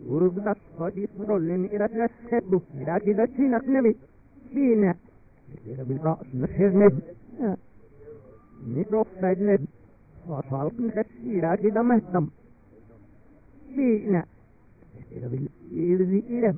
ورغبت صديق رولين إلى تنسكبه إلى كذا تنك نبي فينا إلى بالرأس نسير نبي نروح سيد نبي وصالك نكس إلى كذا مهتم فينا إلى بالإذي إلى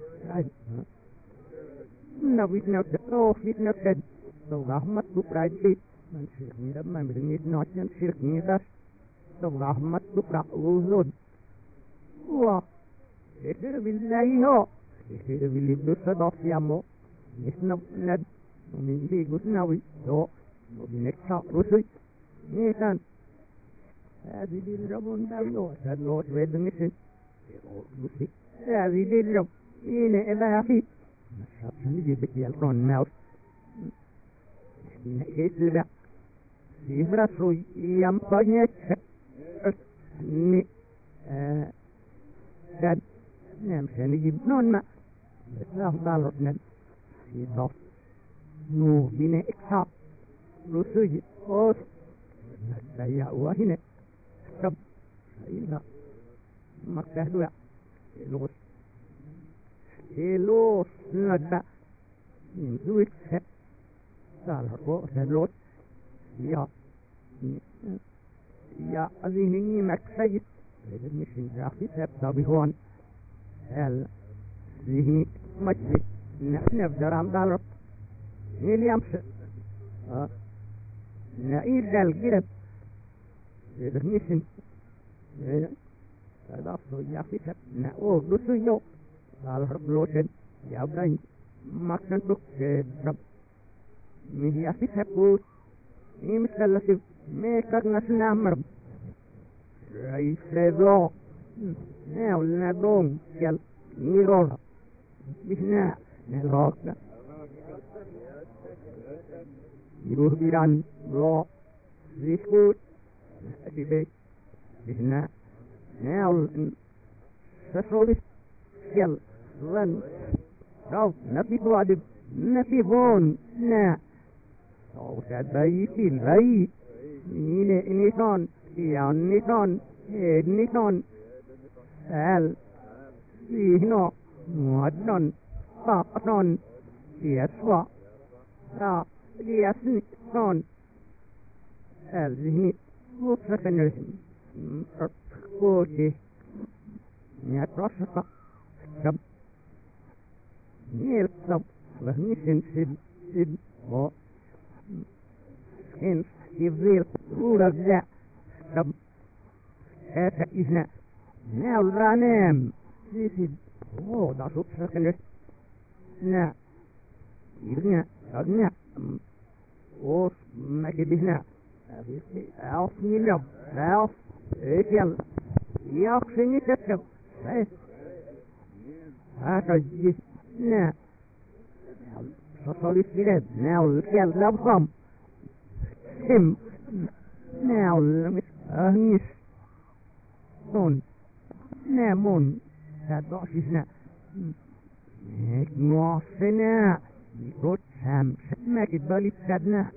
نبي نبدأ فيت نبدأ لو رحمة بقرأي من شيخني لما بدنيت نوتين شيخني داس لو رحمة بقرأ وزود واه إذا بالله هو إذا بالله بصدق يامو نسنا ند ومن لي قسناوي هو وبنكسا رسي نيسان هذه الربون دلو سلو سويد نسن هذه الرب إيه إذا في نشاط نجي بكي الرون ماوس نكيس لا سيفرا سوي يام طيب ني dan nem seni gibi non beslah dalotnen si dof nu bine eksa rusuji os saya wahine sab ila makdah dua elos nada duit set salah ko selot ya azini maksayit إذا مش نجاحي سبب بهون هل ذهني مجلس نحن بدر عم ضرب اللي يمشي نعيد القلب إذا مش هذا أفضل ياخي سبب نقول لسيو على رب لوشن يا إبراهيم ما كان بك رب من ياخي سبب يمثل ما كان نسنا مرب Rai Fredo, now Nadon, Yel, Nirora, Bisna, Nelroka. You will be done, law, this good, debate, Bisna, now, Sasolis, Yel, Run, Ralph, Nappy Blooded, Nappy Bone, Na. So that by feel right, in it on. Niton, Niton, Al, Sino, Modnon, Papaton, Siaswa, Siaston, Al, Zinit, Whoopsappeners, Cody, Niatrosapa, Sub, Neil Sub, Lahnisin Sid, or Skins, Givril, Rule of that. رب إذن now رانم this is oh ده شوف شكله نا إذن أذن أوس ما كبينا أوس نيلو أوس إيشل يأخذني تكتب هذا جس نا صلي سيد now الكل لبضم هم now Ahnis Son Namon Sadosisna Ngosena Got Sam Makit Bali Sadna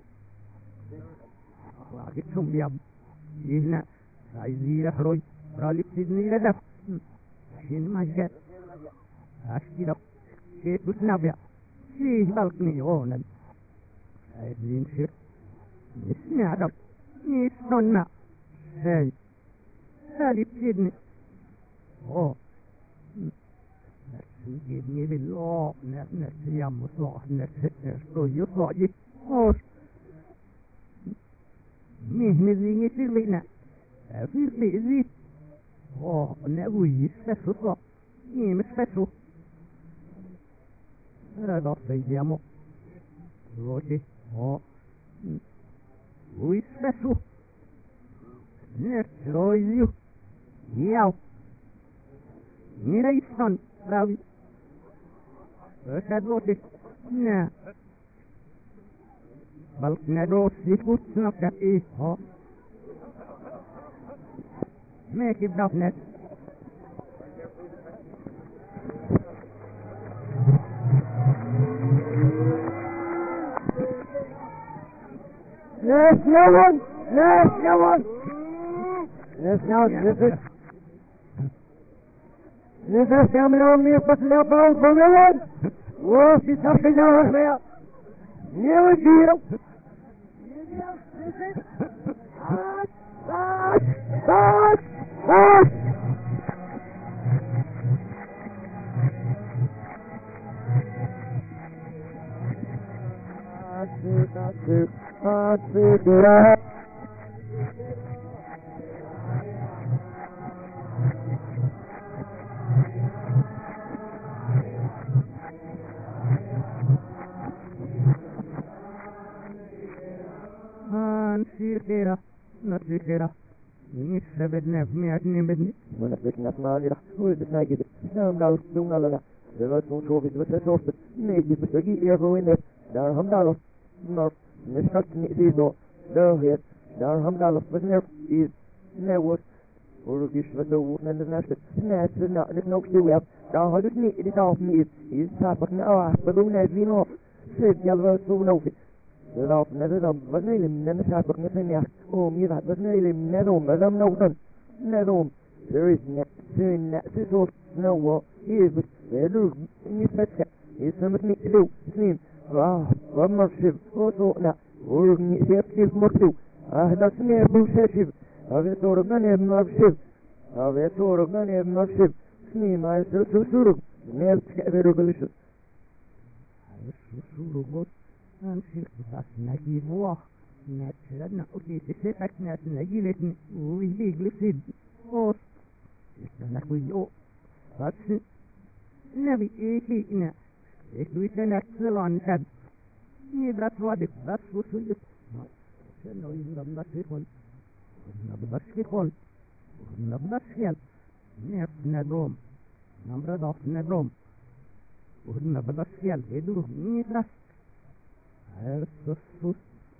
Wakit Sumbiab Isna Saizira Roy Ralip Sidney Ladaf Shin Majet Ashkidop Ketus Nabia See Balkni Onan I didn't ship Nisnadop Nis Nonna Hey, Sally Sidney. Oh, give me the law, Netness, Yam was lost, Netness, so you thought you, oh, me, missing it, Lina. Every busy. Oh, never is special, him special. I don't say Yamo. Rosie, oh, who is special? Yes, so is you. Yow. Mira y son, Ravi. Esa dote. Na. Balk na do si put na is ho. Make it up net. There's no one. There's no one. There's no one. نزل يعملون يقتل يطلعون فميون وفي سفك جوه بيا نيو جيرو Sirkera, not Sirkera. Nisabedna, Miatni Bedni. When a fish not married, who is the naked? Now, soon, Allah. The rest won't show it with a source. Maybe the Turkey ever go in there. Dar Hamdallah. North, Mishkat Nizo. The head. Dar Hamdallah was never is. Never. Urgish was the wood and the nest. Nest is not the snow to have. Dar had it need it off me. Is Tapak now, but don't have been off. Said Yellow so no fit. Love never was no limb, never Tapak Nathania. Oh, me that was no limb, never, Madame Norton. Never. There is soon that is all no what is with the look in his pet. Is something to do. Seen. One more ship. Also, now, working it up to more too. I had a snare bullshit ship. Of a sort of gun and more ship. Of a sort of gun and more ship. Seen myself so sort of. Nails very delicious. And she was Nagi war. Natural, not only the fact that Nagi let me really glisten. Oh, it's we all. But never eat in it. If we can excellent head. That's what it that's what it is. No, you have not it one. Not the basket one. Not the basket. Never Nedrom. Number of Nedrom. Wouldn't have a basket. They do need us. I'll so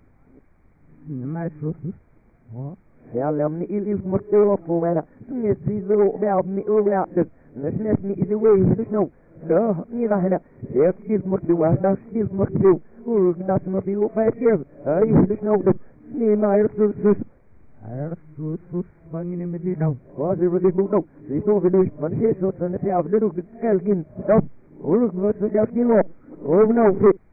my sources. What? Ja, me is more awful when I see the about me about this. Let's me is away in the snow. No, neither had a there still more to was now still more to do. Who not more to do 5 years. I used to snow the me my sources. I'll so banging in the middle. Was it really good? No, they saw the news, but here's what's on the tail of little bit skelkin. No, Uruk was the Jalkin law. Oh no,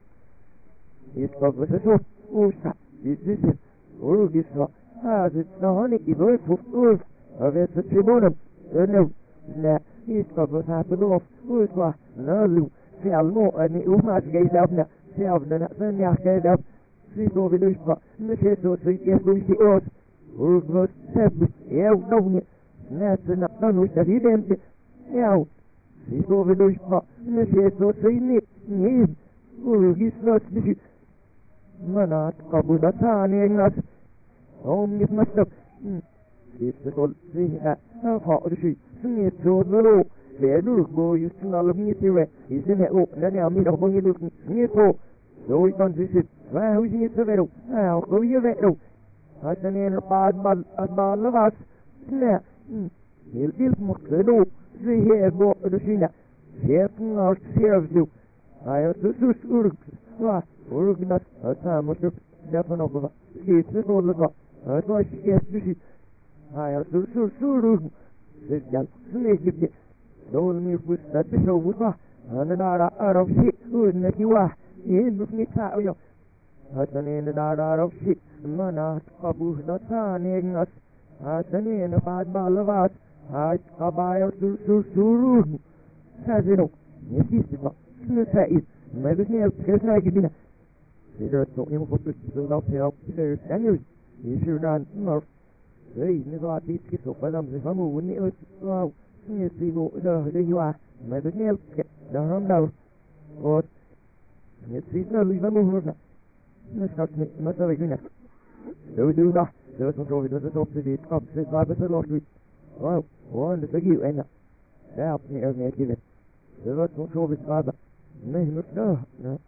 it's got with a sword. Oh, stop. This is it. Uruk is not. Ah, it's the honey, it's very full of it's a tribunum. No, it's got what's happened off. Who's what? No, Sell more, and it will not get up now. Sell the nothing, yeah, get up. See, so we do, but the chest was the yes, we see us. Uruk was seven, yeah, no, that's enough done with the hidden. Yeah, see, so we do, but the chest was the need. Uruk is not the Manat, Kabudatani, not. Om is must have. It's the old thing that how hot the sheet. Sing it so low. There do go used to all of me to it. He's in it. Oh, then I'll meet up on you looking. Near so. So we don't visit. Well, who's in it so little? I'll go you that low. I send in a bad of us. Yeah. He'll build more to do. See here, go to the Shina. Here, our serves you. I have to sus Uruk. Why, Uruk not a time was definitely. It's the old of I thought she gets busy. I have to surround. This young snake. Don't me with that show with her. And the data out of shit. Wouldn't let you are. In with me, Tario. I send in the data out of shit. Mana, Kabu, not signing us. I send in a bad ball of us. I buy out surround. Has it all. Yes, it's the maybe it's not getting. There's no info without help. There's any. You should not know. Hey, never did kiss up by them. If I'm moving it, wow, you see, there you are. Maybe help get the rum down. Or it's seasonal, if I'm moving. Let's not make much of it. So do that. There's no trouble. There's a top to it. Up, says by the Lord. Well, one is a you and help me as I give it. There's no trouble, Father. No.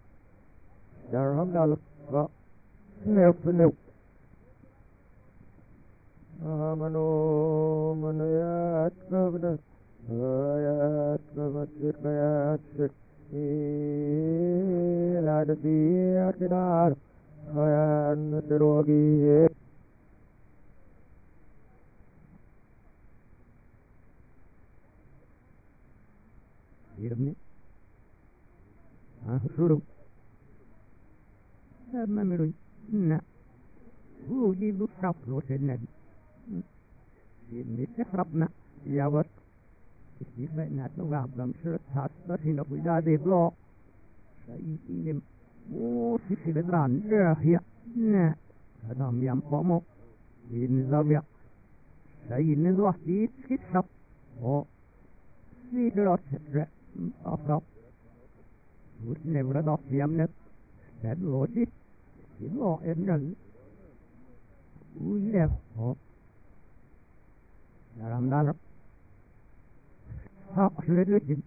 Dar Hamdallah. Well, no. Amano manayat kavda ayat kavatik ayat sik iladati akidar ayan sirogi يرمي شروب ما مروي نا هو يجيب الصف لو سنة نستخربنا يا وقت استيفائنا تلعب بمشرط حاسبين بلاد بلا شيء موسي سيدران راهية نا كلام ينقمو ينزويا شيء نزوح ديت كتشف او سيدرات أفراد وسنبرد أفيامنت سيدروتي سيدرو إرنال ويلف او نرام دار أشلدلجن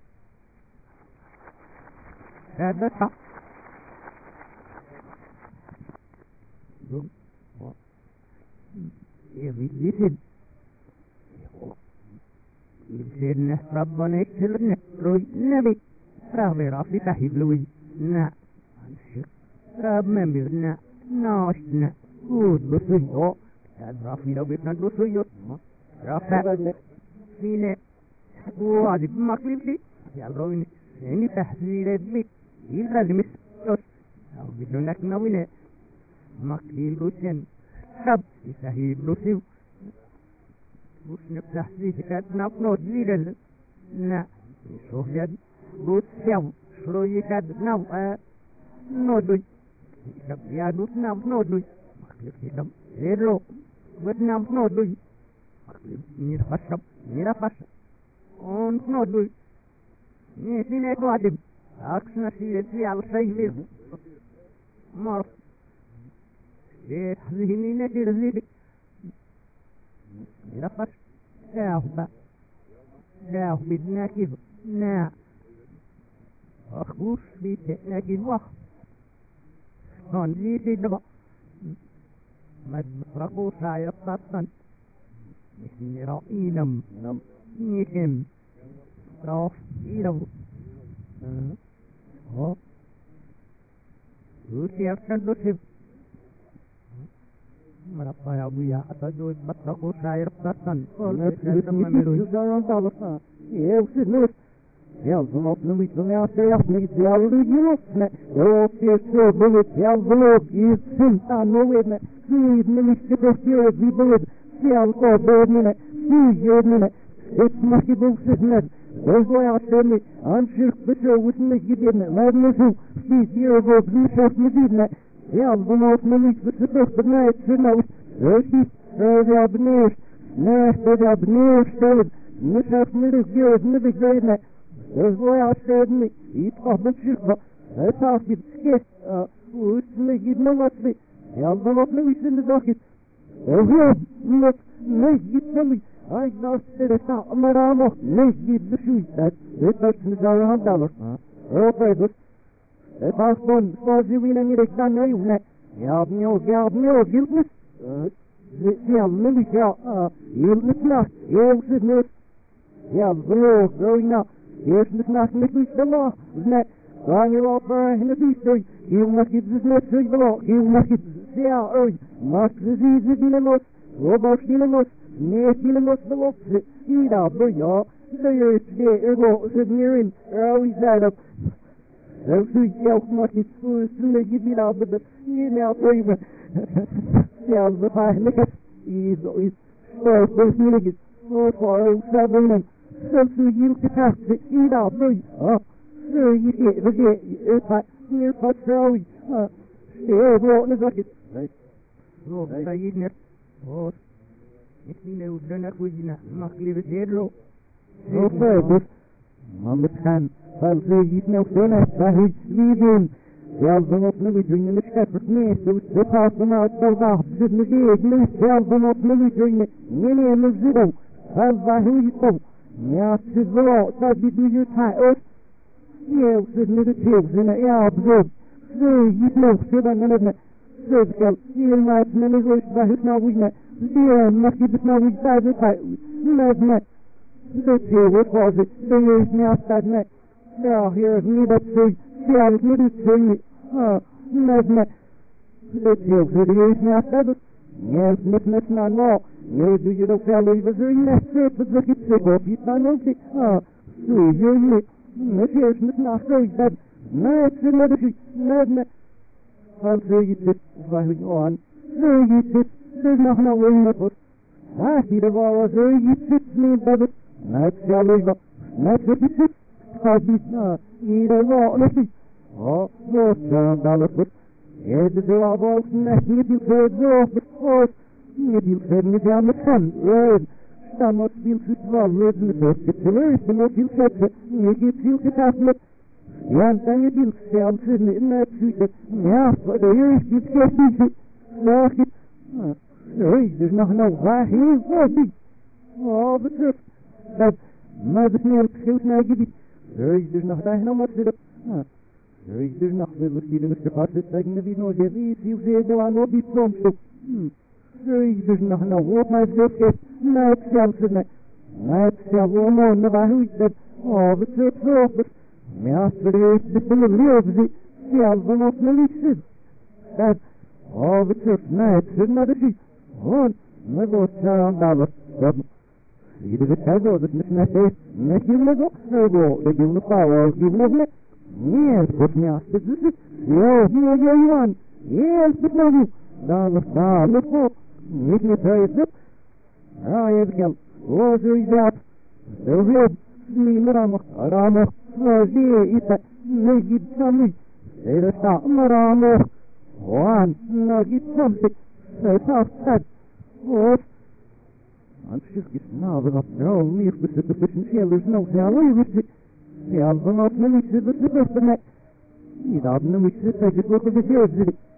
هذا صح يبيسن يبسن ربنا يكسرنا روي نبي رافي رافي تحيب لوي نا رب مبرنا ناشنا ود بسيو هذا رافي لو بيتنا بسيو رافي فينا واجب مقلبي يا روين يعني تحذير بي يلزم يس أو بدونك نوينه مقيل روشن سب يسهيب روسيو روش نفتحذي كات نفنود زيدل نا يشوف يد روس سيو شروي كات نو نودوي يكب يادوس نو نودوي مقلب كدام زيدلو بد نو نودوي مقلب نيرا فشب on nodui ni sine tuadim aksna si al saylir mar zihni ne dirzi يرفش جاه بدنا كذ نا أخبوش بيتنا كذ وخ كان زيتي دبا مدرقو سايق تطن مثل رأينم نيكم راف إيرو وسيرتن دوسيب مرحبا يا أبويا أتجوز مطرقو شاير قطن يالظلوب نويت بمياسة يحميد يالظلوب يوصنا يوصي سوبلت يالظلوب يسنطان نويدنا سيد نويت كتوفيوز بيبود سيالقو بودنا سيجودنا اسمك بوسدنا وهو يعطيني أنشرك بشو وسنك جديدنا ما بنسو في سيرغو بنشوف مديدنا يالظلوب نويت بسطوف بنايت سنوش رشيد رجع بنيش ناس رجع بنيش تود نشاف ملك جيد ملك جيدنا وهو يعطيني يتقبل شركة أتعطي بسكيت واسمك جدنا وطبي يالظلوب نويت سندوكت وهو نجد سمي I lost it out of my armor. Nigid the shoes that this person is $100. Okay, good. The past one, for the winning it done, you net. Yab, guiltless. Guiltless not. Yes, it is. Yab, growing up. Yes, it's not Mrs. the law. Net. Rang you up in the beast. You must get this message below. You must get the hour. Must disease in the most. Robot in the most. Neertjelemos belofte, Ida, Boja, de eerste ergo, zit hierin, is that up. Zo doe je ook nog iets voor, zodat je niet aan de hier nou even. Ja, dat eigenlijk is zo verschillend, zo voor sabelen. Zo doe je het haast, Ida, Boja. Zo je het hier pas zo. Ja, gewoon is dat het. Zo, dat je net. إحنا ودنا كوجنا مخلي بسيرو وفاقس مامت كان فالفيجيتنا وسونا فاهج ليدون يالظنوط نبيجوين مشكافر نيس وستخاصنا الدوضاء بزد مجيج نيس يالظنوط نبيجوين نيني مزدو فالظاهيجتو نياس الظلو تابد نجو تايوس يوسد نبتيب زنا يا بزود فيجيتنا وسيدا نبنا زود كال يلمات نمزوش باهتنا وجنا Yeah, must keep it now inside the tight. Let me. Let's see what was it. There is me outside me. Now, here's me that say, see, I was little saying, let me. Let's see what there is me outside it. Yes, let's not know. Yes, do you know, fellow, was there in that surface that you say, oh, you don't know, see, you're me. Mesias met nachtig dat net ze net van zegt waar we aan zegt dus nog nou weer wat hij de wou zegt niet dat net zelfs net zegt gaat niet naar ieder wou net oh wat dan het het is wel wat net niet zo zo niet niet aan de kant dan moet veel voetbal worden het is wel moet veel zetten niet veel getaafd ja, dan je die zelf in het zuiden. Ja, voor de eerste keer nog niet. Sorry, dus nog waar heel goed. Oh, wat dat maar de sneeuw scheelt naar gebied. Sorry, dus nog daar nog wat zit. Sorry, dus nog willen die de gepast zeggen dat wie nog je wie zeer de aan op die soms. Sorry, dus nog wat maar zo is. Nou, zelfs net. Nou, zelfs gewoon waar hoe dat. Oh, wat zo. Ja, voor de leven zelf nog niet dat oh, het is net maar dat is gewoon maar wat dan dat iedere keer dat het net je moet ook zo dat je moet power je moet nee wat ja dat is het ja het nou dan het niet het ja je kan oh zo is dat zo heel niet rammer zie het niet samen er staat maar Juan, no get something. So sad. What? I'm just getting now that I've known me with the position there's no salary with it. The album of the week is the best of it. The album of the week is the book of the year.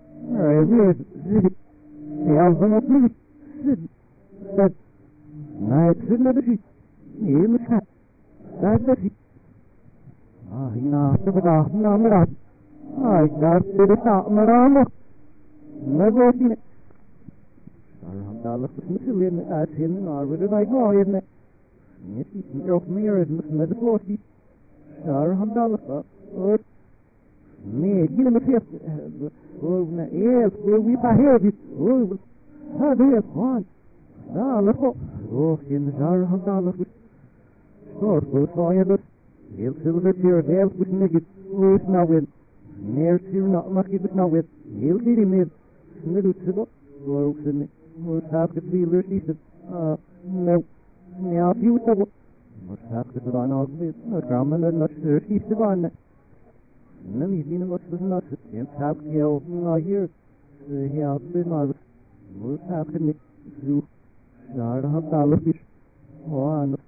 The album of the week is that night another sheet. In the cat. That's the sheet. Ah, you know, no. I got to the top, Marama. Never seen it. Alhamdulillah, Muslim, as him, or whether I go in it. Yes, you can me or it must never go see. Alhamdulillah, what? Me, give him a fifth. Yes, we behave it. How do you want? Oh, in the Alhamdulillah. So, I have it. Heel silver here, heel with niggas. Who's now with? Neer hier not mag ik het nou weer heel die meer doet ze dat ook ze niet hoe staat het die is het nou ja viel dat maar staat het dan ook weer nou kan men dat is de baan nou niet zien wat het nou is en staat heel nou hier ja dit maar hoe staat het niet zo daar had alles is oh en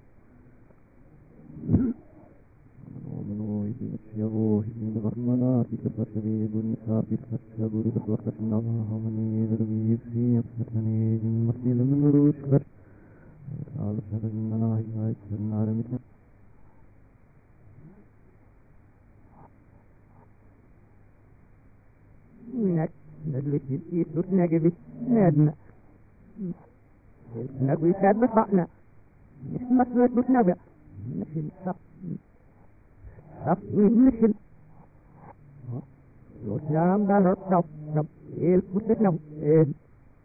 يغوه من الغرمانات كفشبه بالنساء فشبه بسوحة الله ومن يذربه في أبسطني من مصيل من روش فش قال شهد من الله يكسر النار مثل هناك ندلت يسوس نجبي نادنا نجبي ساد بصعنا نسمى سويت بسنبع نشل صح Mission. Lột nhám đã lọt đọc il phút tích nông in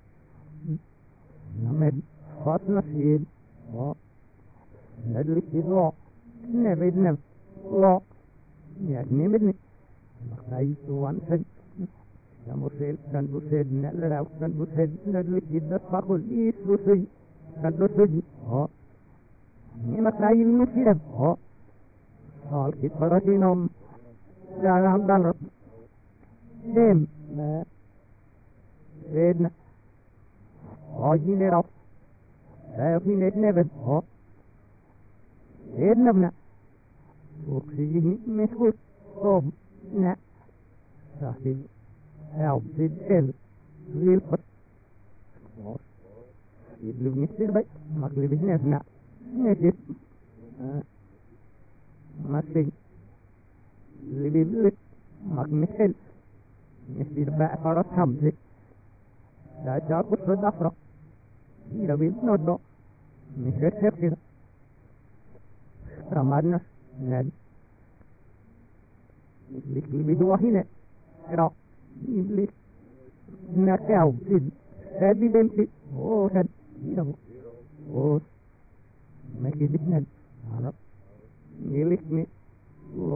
nó mình phát nó xin đó nó lý trí lo nè bên nè lo nhà nè bên nè mặc đây tôi hoàn thành là một xe cần một xe nè là đâu cần một xe nó lý trí đất phát của ít một xe cần một xe đó nhưng mà đây nó chỉ là đó all kit paratinum jaram dan dem na red original definite never red na oxygen mesut kom na sahib help the cell real but it look mister by makli business na it masih lebih magnesil misir bak faras hamzi dah jauh sudah frok tidak bisa nodo misir sepir ramadna ned lebih dua hine rok iblis nakau sid tadi benci oh kan tidak oh masih bisnet Arab milik ni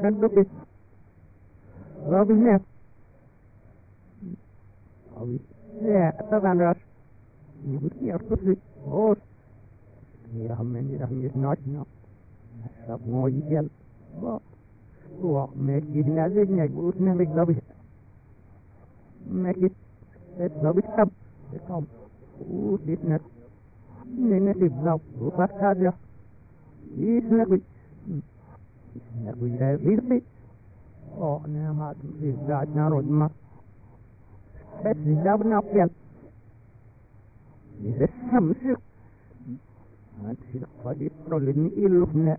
and look it. Love is net. Oh, yeah, that's a rush. You would hear pussy. Oh, yeah, man, you're not now. That's more you get. Well, make it another neck, we'll never love it. Make it, let's love it up. Let's come. Oh, this net. Negative love, who passed out there. He's not good. Not good, he's me. Oh, now, he's got now, my. That's the love now, yeah. This is some shit. And she's probably ill of net.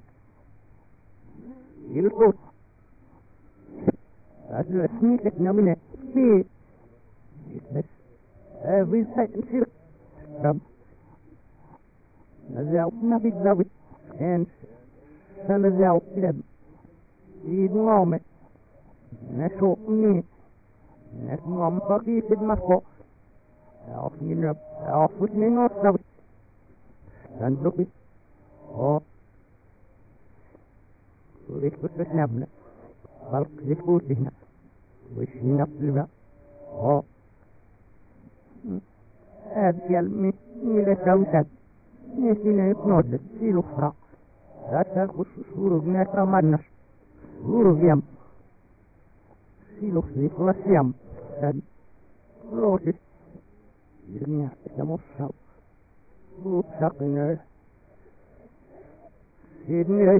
Ill good. That's a sneak at nominate. See, it's every second shit. Zelf naar ik zou het en zullen zelf hebben. Die moment. Net zo niet. Net mom pakje het maar voor. Elf niet op. Elf voet niet nog zou. Dan doe ik. Oh. Ik moet het hebben. Balk zich goed zien. We zien op de weg. Oh. Het geldt me. Niet zou het. Nesine notte, silufra. Rata kusuru neta manas. Uruviam. Silufri flasiam. Dan rotis. Irnia, estamos sau. Upsakiner. Sidney.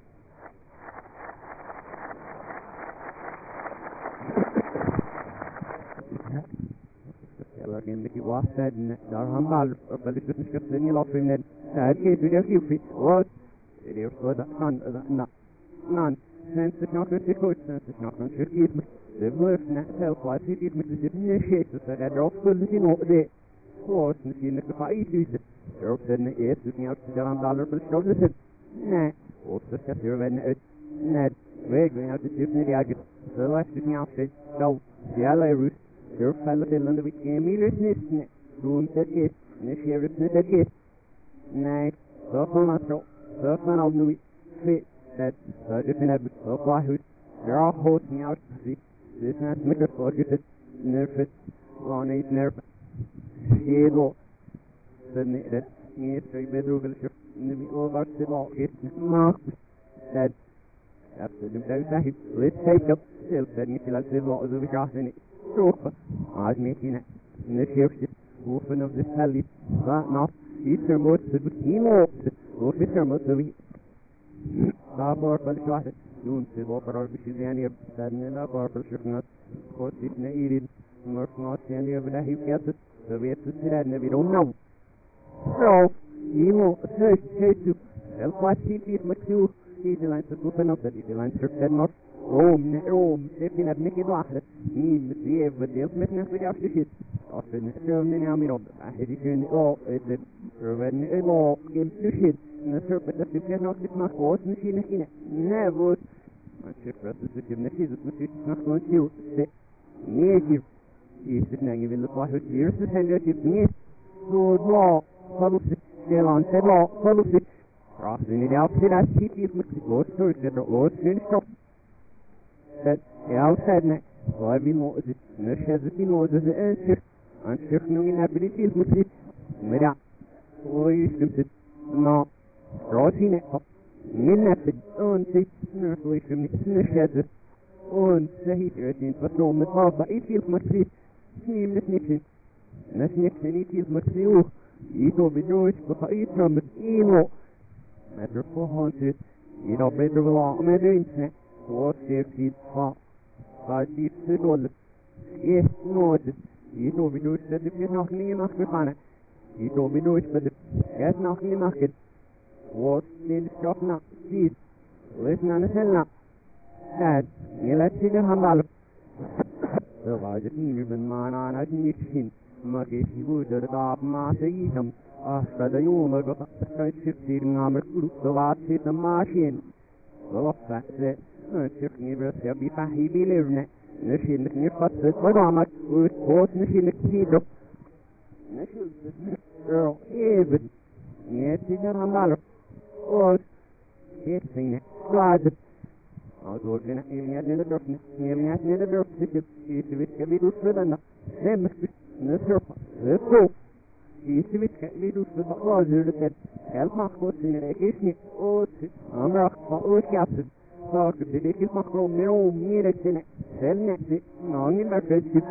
Again, Mickey was said, and Darham Ball, but it's just a little off in that. That case, we have you fit. What? It is for that none. Sense is not going to go, sense is not going to give me. The worst net self, why it is with the initiators that I drop full in over there. What? And see, the fight is it. You're saying it is looking out to Darham Dollar, but show this. Nah. Also, just your when it. Ned. We're going out to Tiffany Agate. So I looking out there. No. The ally route. Your fellow Finland with Emilus Nisne, Room said yes, Nishirus said yes. Nay, so for myself, so for now, Louis, fit, that, so different habits, so far who's, they're all holding out, see, this has Mr. Focus, nervous, on a nerve, shado, suddenly that, yes, I better will shift, maybe over the law, it's marked, that, after the Sahib, let's take up, still, said Nicholas, the law of the Vikas in it. Sofa, आज में की ना निश्चित open of the valley, but not Easter most of the keynote, or Mr. Mosavi. Labor for the shot, soon to offer our Vishani of Sadnella or Shifnut, course it's needed, more not any of that he gets it, so we have to see that, and we don't know. So, you know, search to help what he is much too. He's the lines of open up that he's the lines of said not. Rome, stepping at Nicky Wachter, he must be able to help me with our shit. Often, German army on the back, it's in the all, it's a German all, gives to shit, and the serpent that you cannot get my horse, and she never. My ship presses the gymnasium, it's not going to sit near you. He's sitting there, giving the water tears, the tender ship near. Good law, follow it, still on, said law, follow it. Crossing it out, said I see you, Lord, so it's the Lord's going to stop. That outside net, so I've been more as it, Nurse been more as the answer, and shift no inability with it. Mera, oh, you stupid. No, crossing it up. Minapid, on six, nurse away from it, Nurse on say, it was no matter, but it feels much sleep. Him, the snitching. The snitching, it feels much sleep. It will be George, but I eat from it, matter for haunted. You don't better belong, matter in what safety for deep to all yes, no, you told me to say if you're not in the market, you told me to say if you're not in the market. What did stop now? Please, listen on the hell Dad, you let's see the humble. So I didn't even mind on a mission. But if you would have got my season, after the humor got up the straight 15 armor group, the last hit the machine. Well, that's it. شوف نيبرس يبي فاهي بيليرنا نشيل نفس الصدامات وتقوس نشيل كتيدو نشيل girl even نيتي جرى مالو قوس كيتسينا قاد Outdoorna imjadene dorfne, imjadene dorfsikip, isivitka vidusvedana, nemmekvis, nøsropa, nøsro, isivitka vidusveda laazyrdet, helpmakkosin rekisni, ootsi, amrakpa, ootjapsid, saakupsi dikilmakroom neroom miireksine, selneksi, naangimerkölskip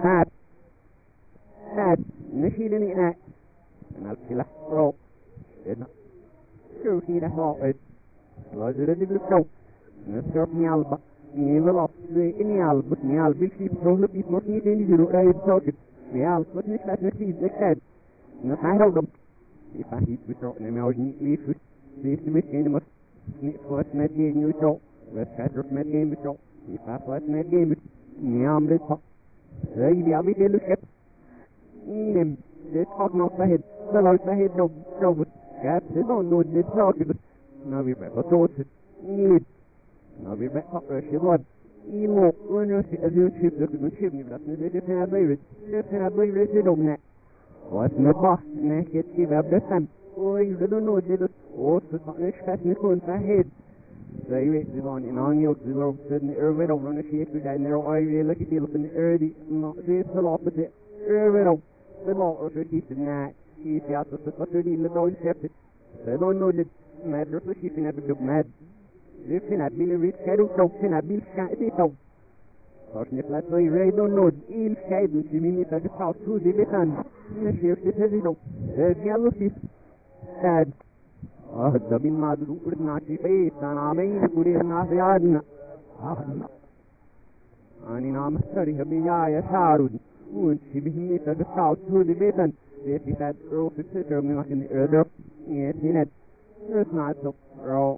häät, neshideni näät, nalkila, ro, edna, sjuhida haet, laazyrdet igluskou, Nestor Nialba, Nivel Nialba, Nialbil, she probably is not need any zero right socket. Nial, what is that? Not see the head. Not I hold them. If I hit with rock, and I was neatly foot, this with animals, snip first net game you show, west cat of net game you show. If I first net game with Niam the top, there you be able to get him. This hot knock my head, the light my head, no, cats, they don't know this socket. Now we better toss it. Need. Nou, weer bij afrusje, wat? Iemand, wanneer ze het schip, dat het schip niet, dat is het naar buiten. Dat naar buiten zit om net. Wat met wacht, nee, het schip heb de stem. Oei, we doen nooit dit. Oh, ze kan niet schijt niet gewoon zijn head. Zij weet, ze gaan in aangehoord, ze lopen in de uur weer op, dan is het weer daar, en er al je lekker deel op in de uur, die, nou, ze is verlopen, de uur weer op. Ze lopen, ze schieten, nee, schieten, ja, ze kan niet nooit scheppen. Ze doen nooit dit, maar dat is schieten, heb ik ook met. Dit vind ik binnen wit scheiden ook vind ik binnen scheiden ook. Als je plaats van je rijden nooit in scheiden, je moet niet dat het fout toe die liggen. En je heeft het ook. Het is alles is. Het. Dat bin maar de roeper naar je feest, dan aan mij voor je naar de jaren. En in naam sorry heb je saarud. En je moet niet dat het fout toe die liggen. Dit is het grote zitten om nog in de earder. Het is net. Het is niet zo.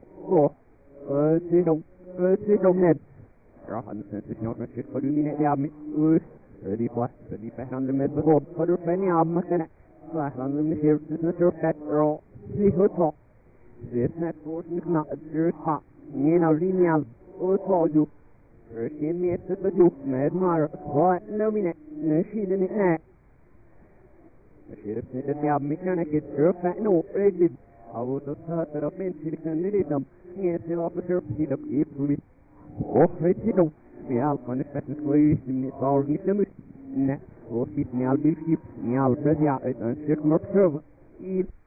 Zit om net. Ja, het is nog met zich voor u niet ja, met die plas, die verhandelen met begon, voor u ben je aan me kunnen. Verhandelen met hier, het is natuurlijk het rol. Zie goed zo. Dit is net voor zich na het duurt ha. Nee, nou lineaal. Hoe zal je? Er is geen meer te bedoelen, met maar, wat nou niet, nee, zie je niet, nee. Als je het niet hebt, met kan ik het terug en op, ik dit. Hou dat staat er op mensen, die kunnen dit dan. Yes, the officer picked up a police. Oh, it's it. We all find a special square in the power of the mission. Oh, it's the Albil ship, the Alprazia, and Circumlock server.